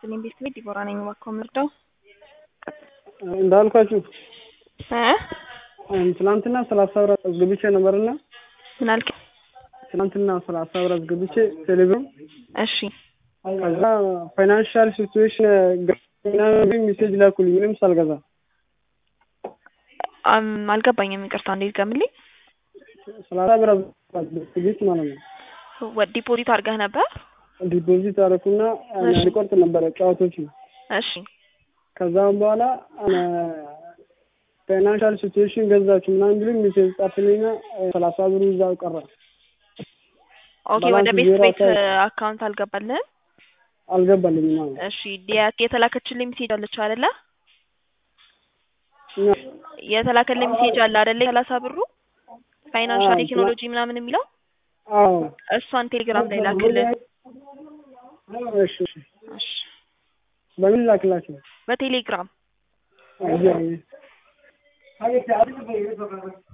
ይስጥልኝ ቤት ዲቦራ ነኝ ማኮምርዳው እንዳልኳችሁ ትናንትና 30 ብር አስገብቼ ነበርና ምን አልክ? ትናንትና 30 ብር አስገብቼ ቴሌብር እሺ ከዛ ፋይናንሻል ሲቹዌሽን ገና ሜሴጅ ላኩልኝ ምንም ሳልገዛ አልገባኝም ይቅርታ እንዴት ገምልኝ 30 ብር አስገብቼ ማለት ነው ዲፖዚት አድርገህ ነበር? ዲፖዚት አደረኩና ልቆርጥ ነበር ጫውቶች እሺ ከዛም በኋላ ፋይናንሻል ሲቹዌሽን ገዛችሁ ምናምን ብሎ ሜሴጅ ጻፈልኝና 30 ብር ይዛው ቀረ። ኦኬ ወደ ቤት አካውንት አልገባልኝም ማለት እሺ የተላከችልኝ ሜሴጅ አለች አይደለ? የተላከልኝ ሜሴጅ አለ አይደለ 30 ብሩ ፋይናንሻል ቴክኖሎጂ ምናምን የሚለው አዎ እሷን ቴሌግራም ላይ ላክልኝ። እሺ በምን ላክላችሁ? በቴሌግራም